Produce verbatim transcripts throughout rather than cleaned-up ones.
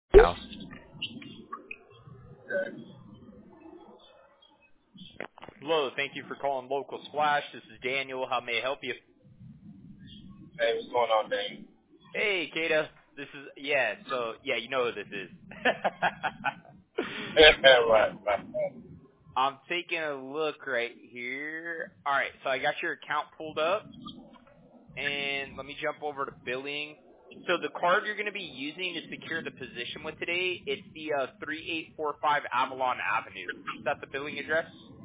House. Hello, thank you for calling Local Splash. This is Daniel. How may I help you? Hey, what's going on, Dane? Hey, Kata. This is yeah. So yeah, you know who this is. right, right. I'm taking a look right here. All right, so I got your account pulled up, and let me jump over to billing. So the card you're going to be using to secure the position with today, it's the uh, three eight four five Avalon Avenue. Is that the billing address?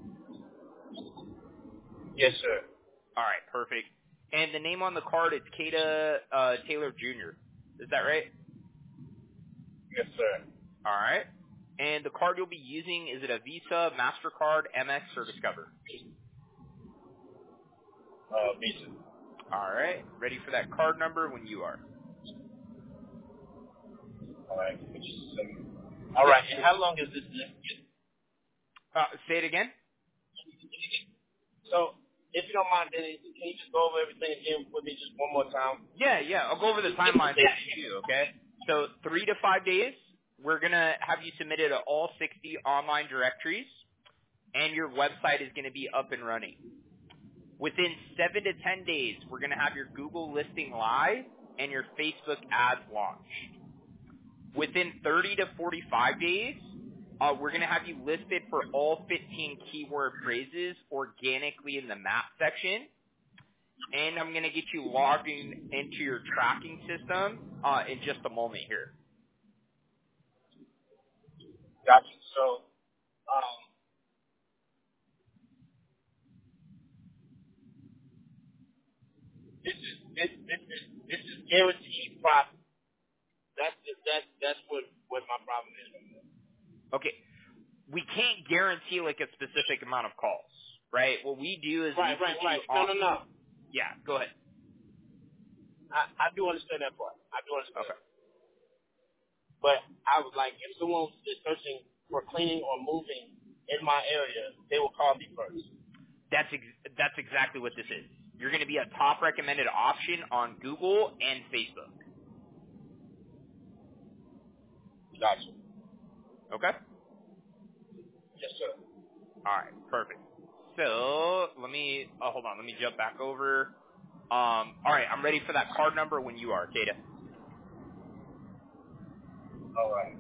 Yes, sir. All right, perfect. And the name on the card is Kata uh, Taylor Junior Is that right? Yes, sir. All right. And the card you'll be using, is it a Visa, MasterCard, Amex, or Discover? Uh, Visa. All right. Ready for that card number when you are. All right. Give me just a second. All Yep. right. And how long is this next? Uh, say it again? So, if you don't mind, Denny, can you just go over everything again with me just one more time? Yeah, yeah. I'll go over the timeline with you too, okay? So three to five days, we're going to have you submitted to all sixty online directories, and your website is going to be up and running. Within seven to ten days, we're going to have your Google listing live and your Facebook ads launched. Within thirty to forty-five days, uh, we're going to have you listed for all fifteen keyword phrases organically in the map section. And I'm going to get you logged in, into your tracking system uh, in just a moment here. Gotcha. So, um, this is this this is this is guaranteed profit. That's the, that's that's what what my problem is. Okay. We can't guarantee like a specific amount of calls, right? What we do is we Right, right, put you right. No, on. no, no. Yeah, go ahead. I I do understand that part. I do understand. Okay. But I was like, if someone is searching for cleaning or moving in my area, they will call me first. That's ex- that's exactly what this is. You're going to be a top recommended option on Google and Facebook. Gotcha. Okay? Yes, sir. All right, perfect. So let me oh, hold on. Let me jump back over. Um, all right, I'm ready for that card number when you are, Kata. All right.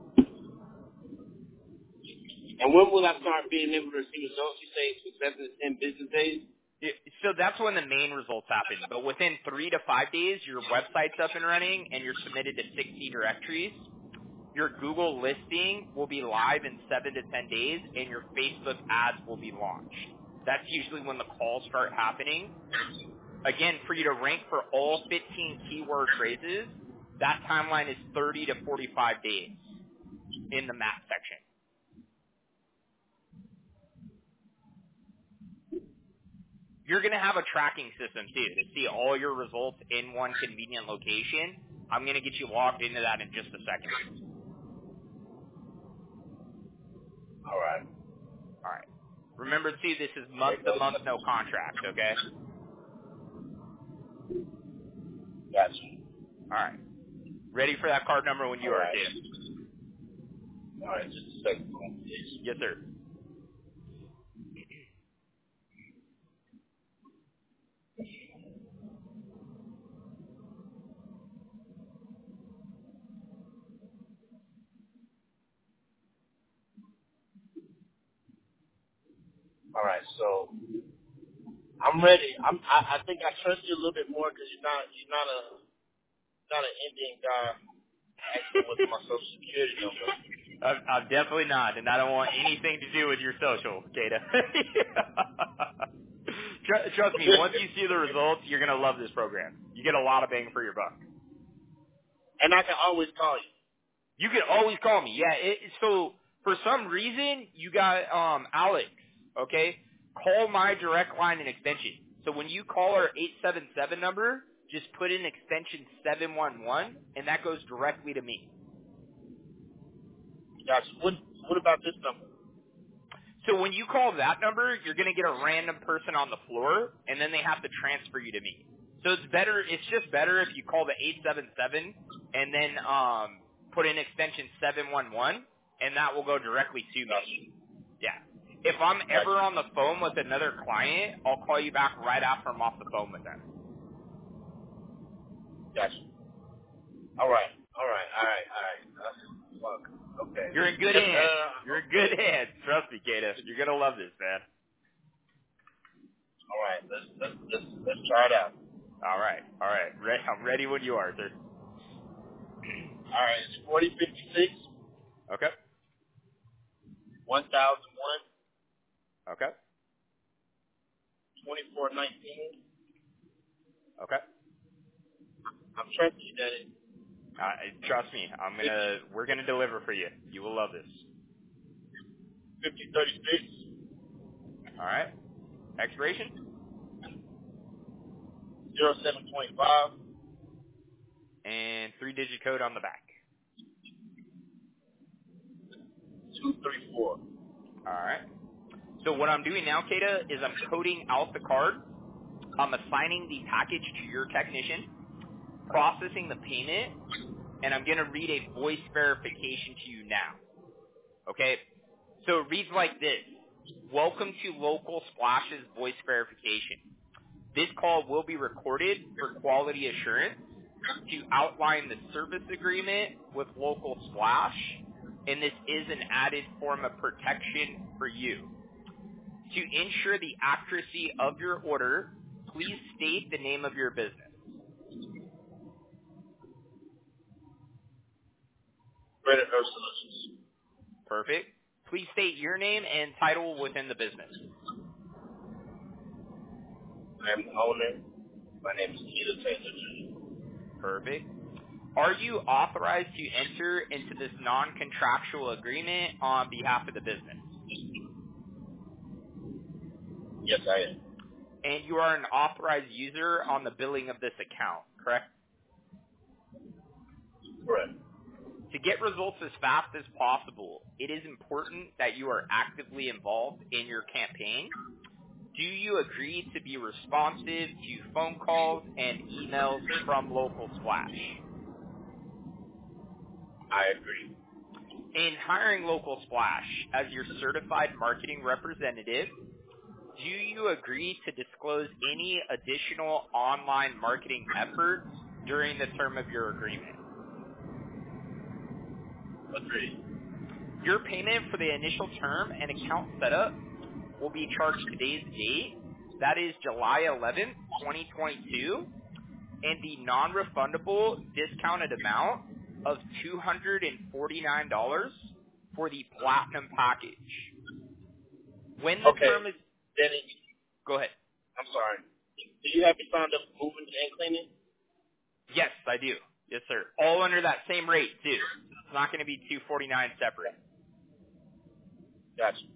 And when will I start being able to see results? You say it's seven to ten business days? Yeah, so that's when the main results happen. But within three to five days, your website's up and running, and you're submitted to sixty directories. Your Google listing will be live in seven to ten days, and your Facebook ads will be launched. That's usually when the calls start happening. Again, for you to rank for all fifteen keyword phrases, that timeline is thirty to forty-five days in the map section. You're going to have a tracking system too to see all your results in one convenient location. I'm going to get you logged into that in just a second. All right. All right. Remember too, this is month There to goes. month, no contract. Okay. Gotcha. All right. Ready for that card number when you All are, right. Tatum? All right, just a second, please. Yes, sir. All right, so I'm ready. I'm. I, I think I trust you a little bit more because you're not. You're not a. Not an Indian guy asking what's my social security number. I'm, I'm definitely not, and I don't want anything to do with your social, Kata. Tr- Trust me, once you see the results, you're going to love this program. You get a lot of bang for your buck. And I can always call you. You can always call me. Yeah. It, so for some reason, you got um Alex. Okay. Call my direct line and extension. So when you call our eight seven seven number, just put in extension seven one one, and that goes directly to me. Gotcha. What What about this number? So when you call that number, you're going to get a random person on the floor, and then they have to transfer you to me. So it's better. It's just better if you call the eight seven seven and then um put in extension seven one one, and that will go directly to me. Yeah. If I'm ever on the phone with another client, I'll call you back right after I'm off the phone with them. Gotcha. All right. All right. All right. All right. Uh, fuck. Okay. You're in good Just, hands. uh, You're in good hands. Trust me, Kata. You're gonna love this, man. all right. Let's let's let's let's try it out. All right. All right. Re- I'm ready when you are, sir. All right. It's forty fifty six, Okay. one thousand one, Okay. twenty four nineteen. Okay. I'm trusting you, Daddy. Uh, trust me. I'm gonna. We're gonna deliver for you. You will love this. Fifty thirty six. All right. Expiration Zero seven twenty five. and three-digit code on the back. Two three four. All right. So what I'm doing now, Kata, is I'm coding out the card. I'm assigning the package to your technician, processing the payment, and I'm going to read a voice verification to you now. Okay? So it reads like this. Welcome to Local Splash's voice verification. This call will be recorded for quality assurance to outline the service agreement with Local Splash, and this is an added form of protection for you. To ensure the accuracy of your order, please state the name of your business. Credit Earth Solutions. Perfect. Please state your name and title within the business. I am the owner. My name is Keita Taylor Junior Perfect. Are you authorized to enter into this non-contractual agreement on behalf of the business? Yes, I am. And you are an authorized user on the billing of this account, correct? Correct. To get results as fast as possible, it is important that you are actively involved in your campaign. Do you agree to be responsive to phone calls and emails from Local Splash? I agree. In hiring Local Splash as your certified marketing representative, do you agree to disclose any additional online marketing efforts during the term of your agreement? Agreed. Your payment for the initial term and account setup will be charged today's date. That is July eleventh, twenty twenty-two, and the non-refundable discounted amount of two hundred forty-nine dollars for the Platinum package. When the Okay. term is... Denny, Go ahead. I'm sorry. Do you have me signed up for moving and cleaning? Yes, I do. Yes, sir. All under that same rate, too. It's not going to be two forty-nine separate. Gotcha.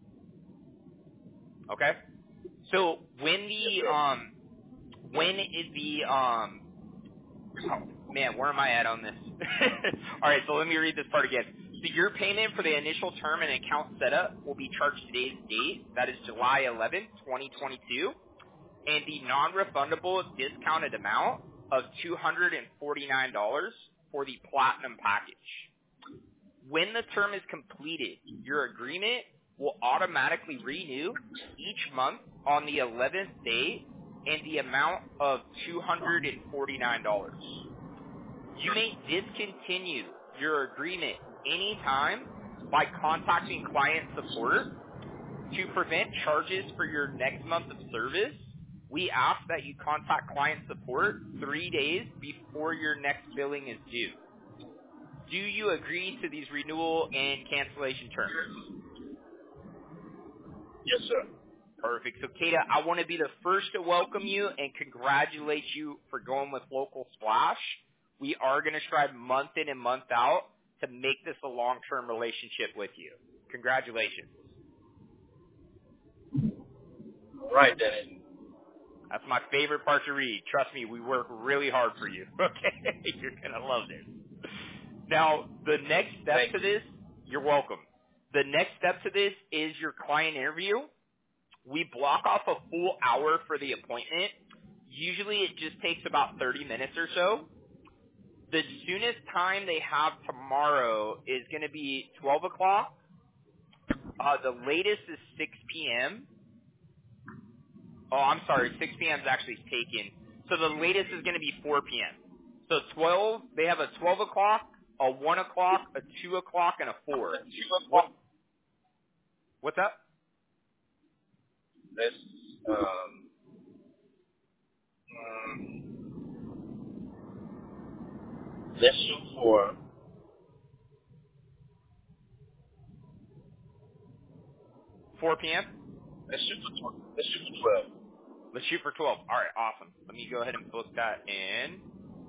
Okay? So when the, um, when is the, um, oh, man, where am I at on this? All right, so let me read this part again. So your payment for the initial term and account setup will be charged today's date. That is July eleventh, twenty twenty-two. And the non-refundable discounted amount of two hundred forty-nine dollars for the Platinum package. When the term is completed, your agreement will automatically renew each month on the eleventh day in the amount of two hundred forty-nine dollars. You may discontinue your agreement anytime by contacting client support. To prevent charges for your next month of service, we ask that you contact client support three days before your next billing is due. Do you agree to these renewal and cancellation terms? Yes, sir. Perfect. So, Kata, I want to be the first to welcome you and congratulate you for going with Local Splash. We are going to strive month in and month out to make this a long-term relationship with you. Congratulations. All right, Denny. That's my favorite part to read. Trust me, we work really hard for you. Okay? You're going to love this. Now, the next step Thank to this, you're welcome. The next step to this is your client interview. We block off a full hour for the appointment. Usually it just takes about thirty minutes or so. The soonest time they have tomorrow is going to be twelve o'clock. Uh, the latest is six p.m. Oh, I'm sorry, six p.m. is actually taken. So the latest is going to be four p.m. So twelve, they have a twelve o'clock, a one o'clock, a two o'clock, and a four. What? What's up? Let's um, um let's shoot for four p.m. let's shoot for tw- let's shoot for twelve. Let's shoot for twelve. All right, awesome. Let me go ahead and book that in.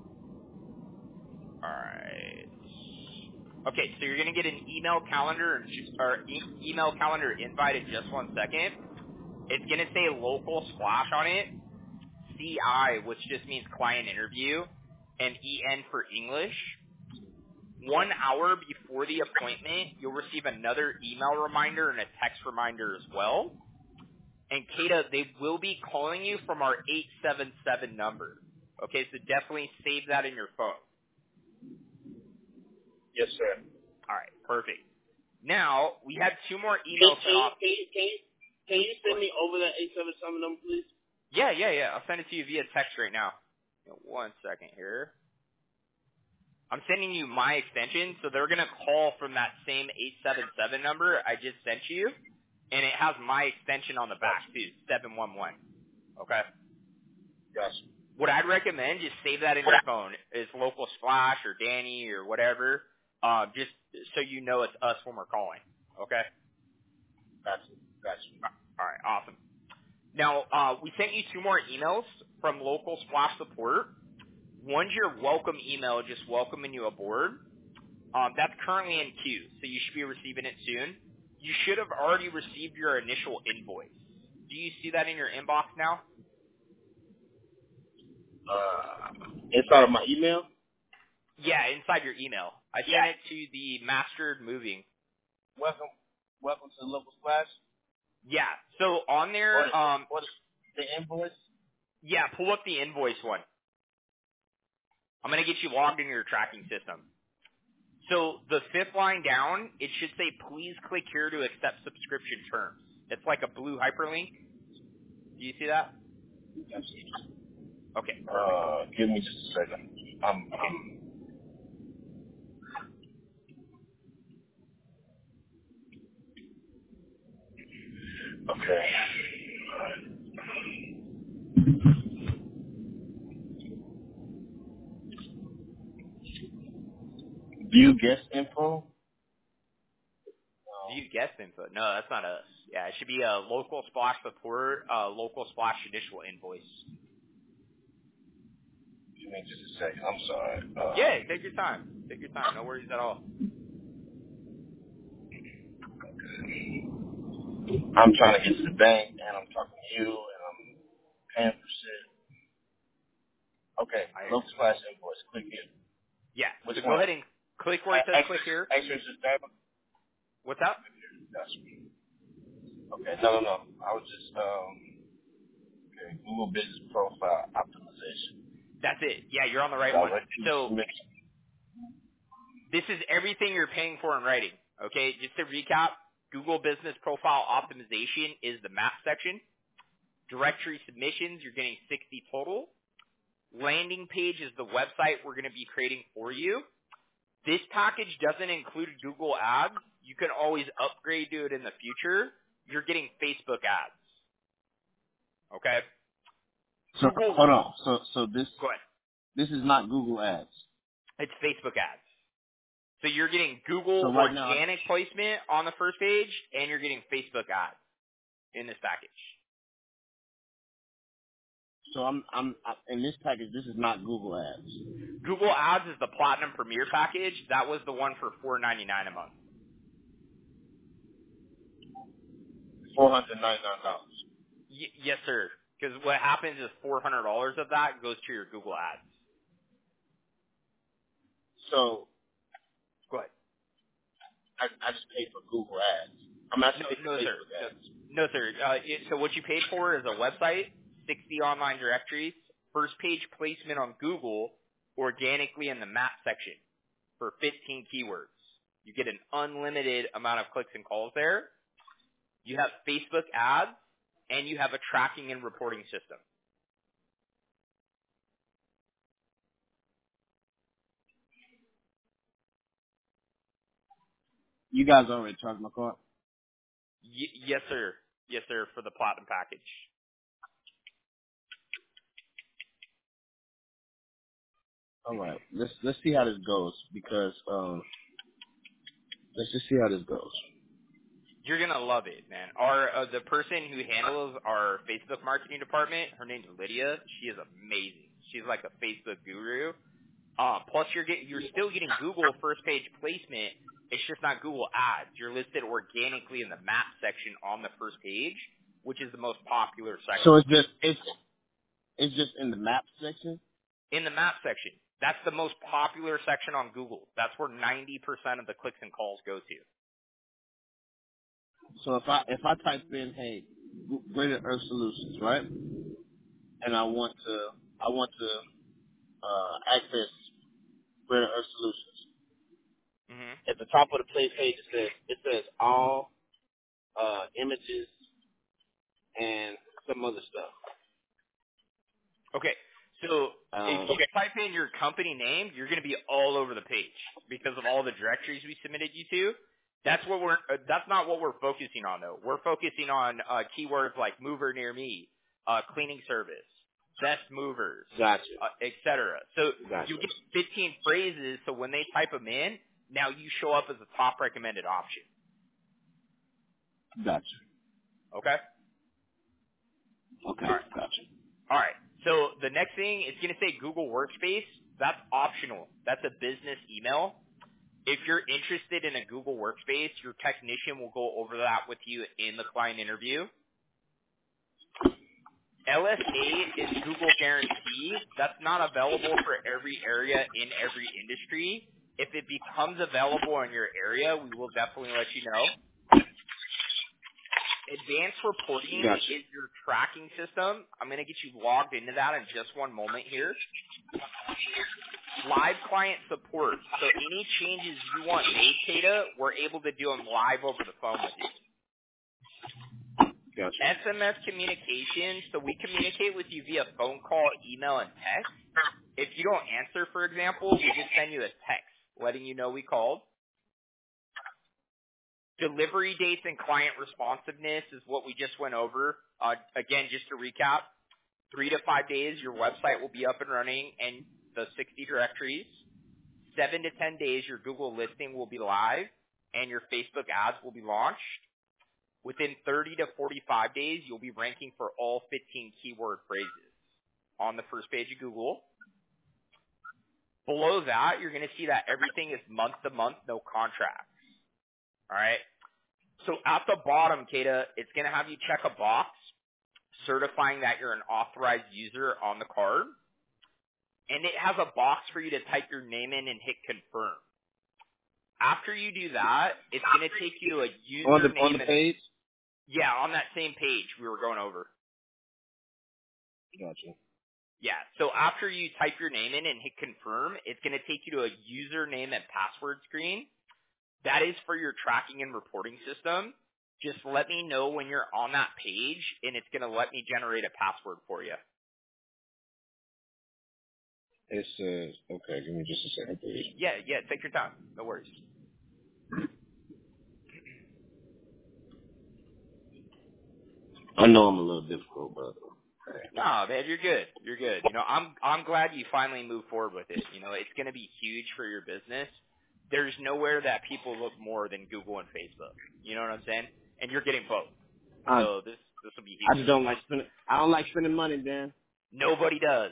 All right. Okay, so you're going to get an email calendar or e- email calendar invite in just one second. It's going to say local splash on it, C I, which just means client interview, and E N for English. One hour before the appointment, you'll receive another email reminder and a text reminder as well. And Kata, they will be calling you from our eight seven seven number. Okay, so definitely save that in your phone. Yes, sir. All right, perfect. Now, we had two more Can, emails can, sent off. can, you- can, you, can you send me over that eight seven seven number, please? Yeah, yeah, yeah. I'll send it to you via text right now. One second here. I'm sending you my extension, so they're going to call from that same eight seven seven number I just sent you, and it has my extension on the back, too, seven one one. Okay? Gotcha. What I'd recommend, just save that in your phone. Is Local Splash or Danny or whatever, uh, just so you know it's us when we're calling. Okay? Gotcha. Gotcha. All right, awesome. Now, uh, we sent you two more emails from Local Splash Support. One's your welcome email, just welcoming you aboard. Um, that's currently in queue, so you should be receiving it soon. You should have already received your initial invoice. Do you see that in your inbox now? Uh, inside of my email? Yeah, inside your email. I sent Yeah. it to the Mastered Moving. Welcome, welcome to the local splash. Yeah, so on there, What is, um, what is the invoice? yeah, pull up the invoice one. I'm going to get you logged into your tracking system. So the fifth line down, it should say, please click here to accept subscription terms. It's like a blue hyperlink. Do you see that? Okay, perfect. Uh, give me just a second. I'm, Okay. I'm okay. View guest info. Do you guess input? No, that's not us. Yeah, it should be a local splash support, uh, local splash initial invoice. Give me just a second. I'm sorry. Uh, Yeah, take your time. Take your time. No worries at all. I'm trying to get to the bank, and I'm talking to you, and I'm paying for shit. Okay, I, local splash invoice. Click here. yeah, Which so go one? ahead and click where it says Extra, click here. extra subscriber. What's up? Gotcha. Okay, no, no, no. I was just um. Okay, Google Business Profile Optimization. That's it. Yeah, you're on the right one. Direct to So submission. this is everything you're paying for in writing. Okay, just to recap, Google Business Profile Optimization is the map section. Directory submissions, you're getting sixty total. Landing page is the website we're going to be creating for you. This package doesn't include Google Ads. You can always upgrade to it in the future. You're getting Facebook ads. Okay? So Google, hold on. So so this go ahead. this is not Google Ads. It's Facebook ads. So you're getting Google So right now, organic placement on the first page, and you're getting Facebook ads in this package. so I'm I'm I- in this package. This is not Google Ads. Google Ads is the Platinum Premier package. That was the one for four ninety-nine a month. Four hundred ninety nine dollars. Y- yes, sir. Because what happens is four hundred dollars of that goes to your Google Ads. So Go ahead. I I just paid for Google Ads. I'm actually No, paid for no, sir. Facebook No, Ads. no sir. Uh, it, so what you paid for is a website, sixty online directories, first page placement on Google, organically in the map section for fifteen keywords. You get an unlimited amount of clicks and calls there. You have Facebook ads, and you have a tracking and reporting system. You guys already charged my card? Y- yes, sir. Yes, sir, for the platinum package. All right. Let's let's see how this goes because um let's just see how this goes. You're gonna love it, man. Our uh, the person who handles our Facebook marketing department, her name's Lydia. She is amazing. She's like a Facebook guru. Uh, plus, you're get, you're still getting Google first page placement. It's just not Google Ads. You're listed organically in the map section on the first page, which is the most popular section. So it's just it's it's just in the map section? In the map section. That's the most popular section on Google. That's where ninety percent of the clicks and calls go to. So if I if I type in, hey, Greater Earth Solutions, right? And I want to I want to uh, access Greater Earth Solutions. Mm-hmm. At the top of the play page, it says it says all uh, images and some other stuff. Okay, so Um, if you type in your company name, you're going to be all over the page because of all the directories we submitted you to. That's what we're. Uh, that's not what we're focusing on, though. We're focusing on uh, keywords like mover near me, uh, cleaning service, best movers, Gotcha. uh, et cetera. So Gotcha. you get fifteen phrases. So when they type them in, now you show up as a top recommended option. Gotcha. Okay. Okay. All right. Gotcha. All right. So the next thing is going to say Google Workspace. That's optional. That's a business email. If you're interested in a Google Workspace, your technician will go over that with you in the client interview. L S A is Google Guarantee. That's not available for every area in every industry. If it becomes available in your area, we will definitely let you know. Advanced reporting Gotcha. is your tracking system. I'm going to get you logged into that in just one moment here. Live client support. So any changes you want made, Kata, we're able to do them live over the phone with you. Gotcha. S M S communication. So we communicate with you via phone call, email, and text. If you don't answer, for example, we just send you a text letting you know we called. Delivery dates and client responsiveness is what we just went over. Uh, again, just to recap, three to five days, your website will be up and running and the sixty directories. Seven to ten days, your Google listing will be live and your Facebook ads will be launched. Within thirty to forty-five days, you'll be ranking for all fifteen keyword phrases on the first page of Google. Below that, you're going to see that everything is month to month, no contracts. All right. So at the bottom, Kata, it's going to have you check a box certifying that you're an authorized user on the card. And it has a box for you to type your name in and hit confirm. After you do that, it's going to take you to a username. On the, on the page? Yeah, on that same page we were going over. Gotcha. Yeah, so after you type your name in and hit confirm, it's going to take you to a username and password screen. That is for your tracking and reporting system. Just let me know when you're on that page, and it's going to let me generate a password for you. It says, okay, give me just a second, please. Yeah, yeah, take your time. No worries. I know I'm a little difficult, but No, man, you're good. You're good. You know, I'm I'm glad you finally moved forward with it. You know, it's going to be huge for your business. There's nowhere that people look more than Google and Facebook. You know what I'm saying? And you're getting both. I, So this this will be huge. I just don't like spending. I don't like spending money, Dan. Nobody does.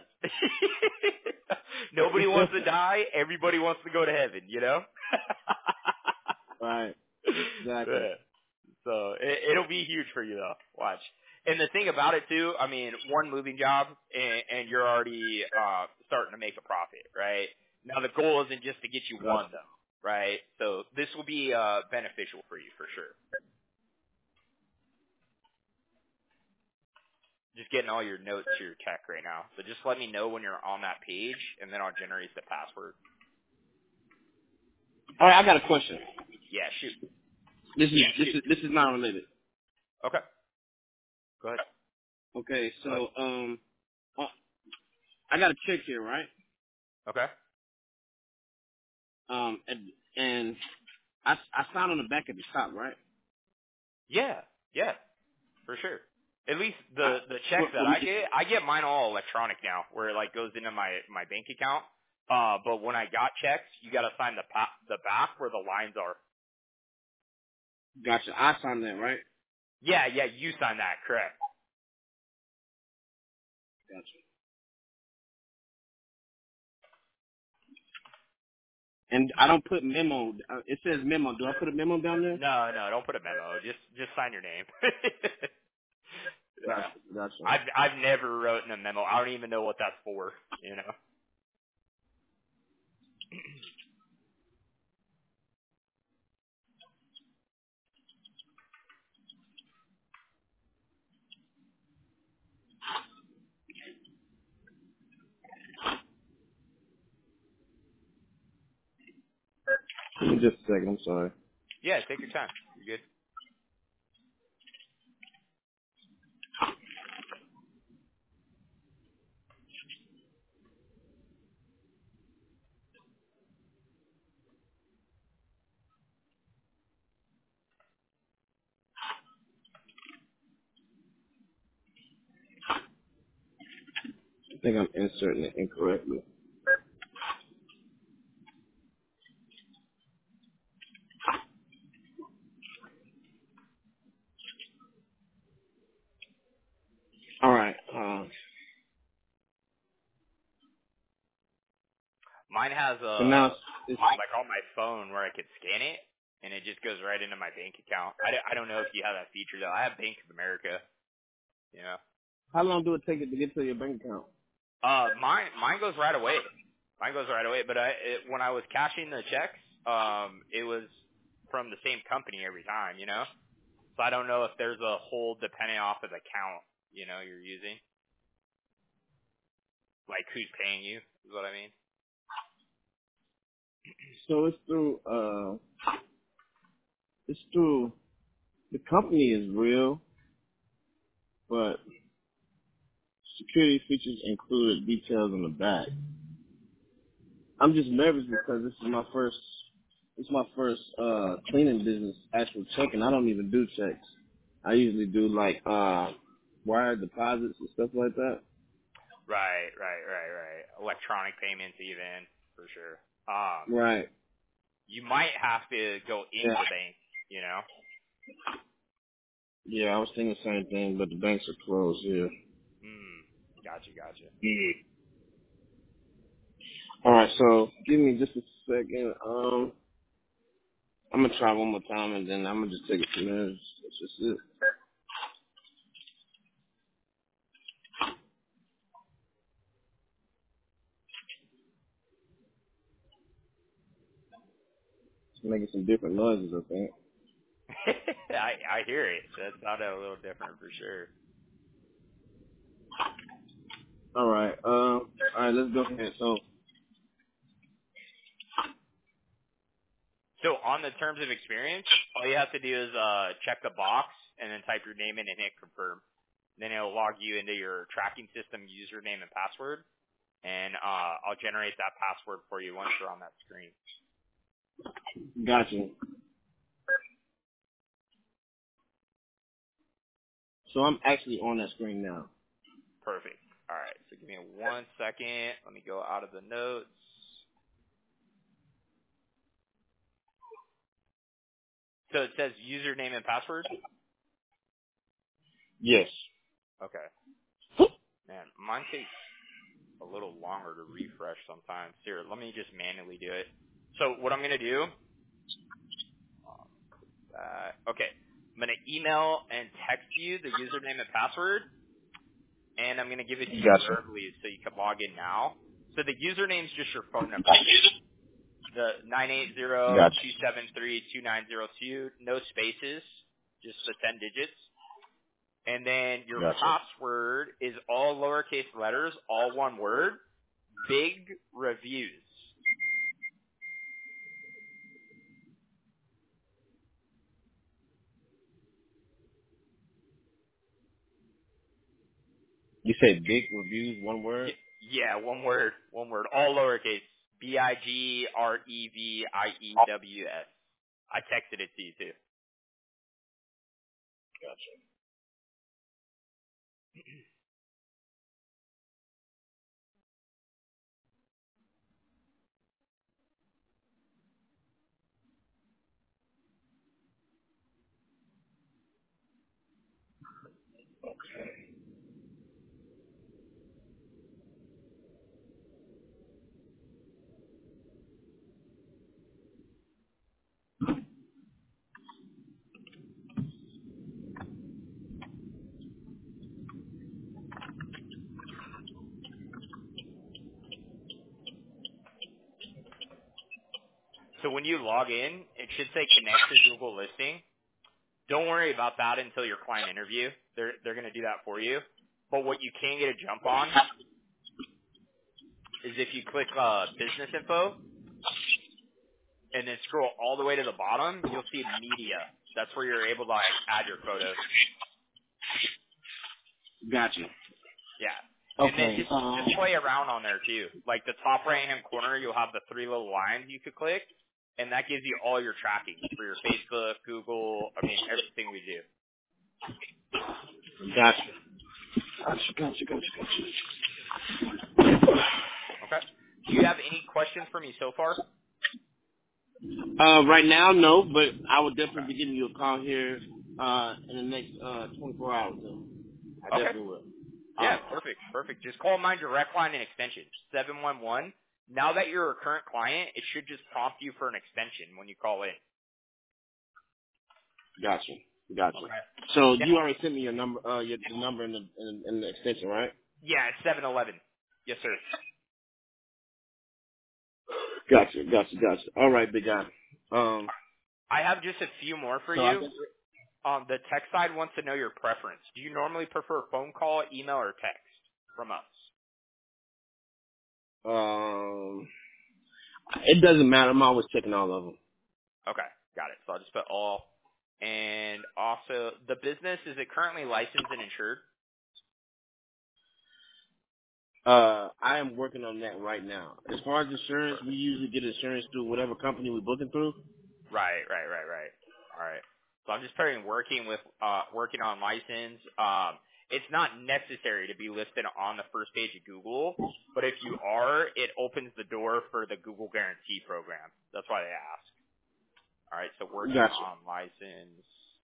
Nobody wants to die. Everybody wants to go to heaven. You know? Right. Exactly. Yeah. So it, it'll be huge for you, though. Watch. And the thing about it too, I mean, one moving job, and, and you're already uh, starting to make a profit, right? Now the goal isn't just to get you one, though, right? So this will be uh, beneficial for you for sure. just getting all your notes to your tech right now. So just let me know when you're on that page, and then I'll generate the password. All right, I got a question. Yeah, shoot. This is Yeah, this shoot. is this is not related. Okay. Go ahead. Okay, so um, uh, I got a check here, right? Okay. Um, and and I I signed on the back at the top, right? Yeah, yeah, for sure. At least the I, the checks for, that for I me, get, I get mine all electronic now, where it like goes into my my bank account. Uh, but when I got checks, you got to sign the pa- the back where the lines are. gotcha. I signed that, right? Yeah, yeah, you sign that, correct? Gotcha. And I don't put memo. Uh, it says memo. Do I put a memo down there? No, no, don't put a memo. Just just sign your name. Yeah. Gotcha. Gotcha. I've I've never written a memo. I don't even know what that's for. You know. Give me just a second. I'm sorry. Yeah, take your time. You're good. I think I'm inserting it incorrectly. All right. Uh, Mine has a so now it's, it's like on my phone where I could scan it, and it just goes right into my bank account. I, don't- I don't know if you have that feature though. I have Bank of America. You know. how long do it take it to get to your bank account? Uh, mine mine goes right away. Mine goes right away. But I it, when I was cashing the checks, um, it was from the same company every time. You know. So I don't know if there's a hold depending off of the account. You know, you're using. Like who's paying you is what I mean. So it's through. Uh, it's through. The company is real, but security features included details on the back. I'm just nervous because this is my first. It's my first uh cleaning business, actual checking. I don't even do checks. I usually do like uh wire deposits and stuff like that. Right, right, right, right. Electronic payments even, for sure. Um, Right. you might have to go into Yeah. the bank, you know? Yeah, I was thinking the same thing, but the banks are closed here. Hmm. Gotcha, gotcha. Mm. All right, so give me just a second. Um, I'm gonna try one more time, and then I'm gonna just take it from there. That's just it. It's making some different noises, I think. I I hear it. That sounded a little different for sure. All right. Um. All right. Let's go ahead. So. So on the terms of experience, all you have to do is uh check the box and then type your name in and hit confirm. Then it'll log you into your tracking system username and password, and uh I'll generate that password for you once you're on that screen. Gotcha. So I'm actually on that screen now. Perfect. All right. So give me one second. Let me go out of the notes. So it says username and password? Yes. Okay. Man, mine takes a little longer to refresh sometimes. Here, let me just manually do it. So what I'm going to do, uh, okay, I'm going to email and text you the username and password, and I'm going to give it to you Gotcha. verbally so you can log in now. So the username is just your phone number. The nine eight zero, Gotcha. two seven three, two nine zero two, no spaces, just the ten digits. And then your Gotcha. password is all lowercase letters, all one word, big reviews. You say big reviews, one word? Y- Yeah, one word, one word, all lowercase, B I G R E V I E W S. I texted it to you too. Gotcha. So when you log in, it should say connect to Google Listing. Don't worry about that until your client interview. They're they're going to do that for you. But what you can get a jump on is if you click uh, business info and then scroll all the way to the bottom, you'll see media. That's where you're able to like, add your photos. Gotcha. Yeah. And Okay. then just, Um, just play around on there too. Like the top right hand corner, you'll have the three little lines you could click, and that gives you all your tracking for your Facebook, Google, I mean everything we do. gotcha. Gotcha, gotcha, gotcha, gotcha. Okay. Do you have any questions for me so far? Uh, right now, no, but I will definitely be giving you a call here uh, in the next uh, twenty-four hours. Though. I Okay. definitely will. Yeah, Uh, perfect, perfect. Just call my direct line and extension, seven one one. Now that you're a current client, it should just prompt you for an extension when you call in. gotcha, gotcha. Okay. So Yeah, you already sent me your number, uh, your the number in the in, in the extension, right? yeah it's seven eleven. Yes, sir. Gotcha, gotcha, gotcha. All right, big guy. Um, I have just a few more for so I you. guess, Um, the tech side wants to know your preference. Do you normally prefer phone call, email, or text from us? um, it doesn't matter. I'm always checking all of them. Okay, got it. So I'll just put all. And also, the business, is it currently licensed and insured? Uh, I am working on that right now. As far as insurance, we usually get insurance through whatever company we're booking through. Right, right, right, right. All right. So I'm just putting working with uh working on license. Um it's not necessary to be listed on the first page of Google, but if you are, it opens the door for the Google Guarantee program. That's why they ask. All right, so working Gotcha. on license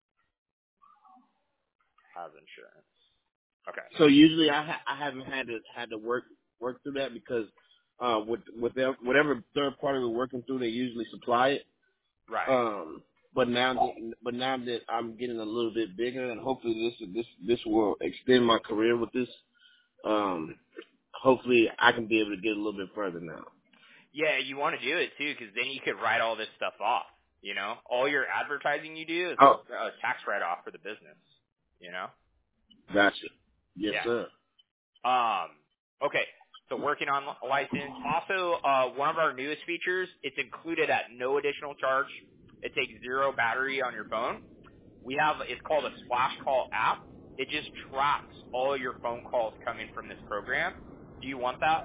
has insurance. Okay. So usually I ha- I haven't had to had to work work through that because uh with with their, whatever third party we're working through, they usually supply it. Right. Um, but now that but now that I'm getting a little bit bigger, and hopefully this this this will extend my career with this. Um, hopefully I can be able to get a little bit further now. Yeah, you want to do it too, because then you could write all this stuff off. You know, all your advertising you do is Oh, a tax write-off for the business. You know. gotcha. Yes, Yeah. sir. Um, okay, so working on a license. Also, uh, one of our newest features, it's included at no additional charge. It takes zero battery on your phone. We have, it's called a Splash Call app. It just tracks all your phone calls coming from this program. Do you want that?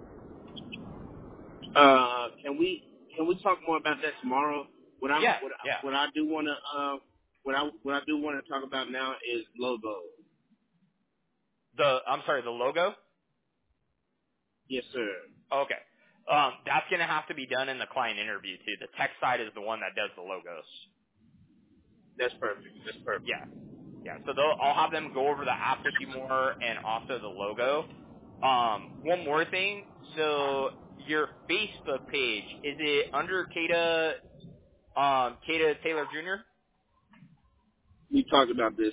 Uh, can we can we talk more about that tomorrow? What I Yeah, what yeah. I, what I do want to uh what I what I do want to talk about now is logo. The, I'm sorry, the logo? Yes, sir. Okay. Um, that's going to have to be done in the client interview too. The tech side is the one that does the logos. That's perfect. That's perfect. Yeah. Yeah, so they'll, I'll have them go over the app with you more and also the logo. Um, one more thing. So your Facebook page, is it under Kata, um, Kata Taylor Junior? We talked about this.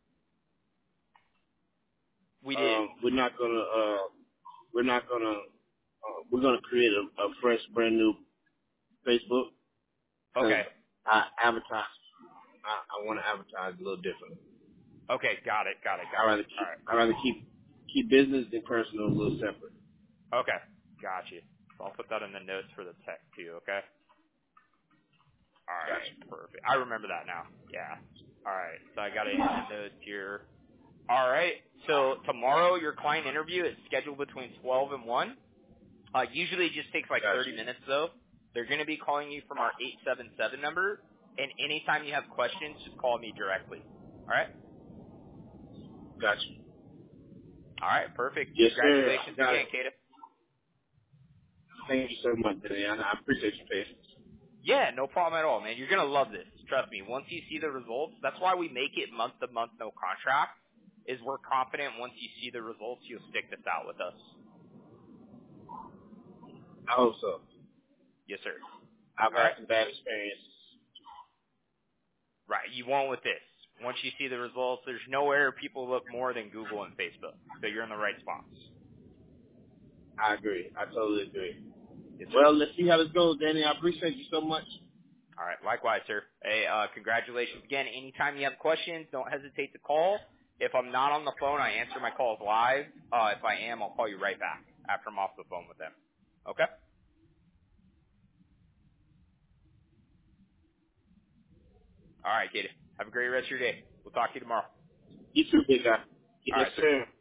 We did. Um, we're not gonna uh we're not gonna uh, we're gonna create a, a fresh brand new Facebook because Okay. I advertise. I, I want to advertise a little different. Okay, got it, got it, I got it. rather keep All right. I rather keep keep business and personal a little separate. Okay, got you. So I'll put that in the notes for the tech too, okay? All right, Gotcha. perfect. I remember that now. Yeah. All right, so I got it in the notes here. All right, so tomorrow your client interview is scheduled between twelve and one. Uh, usually it just takes like Gotcha. thirty minutes though. They're going to be calling you from our eight seven seven number, and anytime you have questions, just call me directly. All right? Gotcha. All right, perfect. Yes, sir. Congratulations Got again, it. Kata. Thank you so much, Dan. I appreciate your patience. Yeah, no problem at all, man. You're going to love this. Trust me. Once you see the results, that's why we make it month to month, no contract, is we're confident once you see the results, you'll stick this out with us. I hope so. Yes, sir. I've All had right? some bad experiences. Right. You won't with this. Once you see the results, there's nowhere people look more than Google and Facebook. So you're in the right spots. I agree. I totally agree. Yes, sir. Well, let's see how this goes, Danny. I appreciate you so much. All right. Likewise, sir. Hey, uh, congratulations again. Anytime you have questions, don't hesitate to call. If I'm not on the phone, I answer my calls live. Uh, if I am, I'll call you right back after I'm off the phone with them. Okay? All right, Katie. Have a great rest of your day. We'll talk to you tomorrow. You too, big guy. All Yes, right, sir. sir.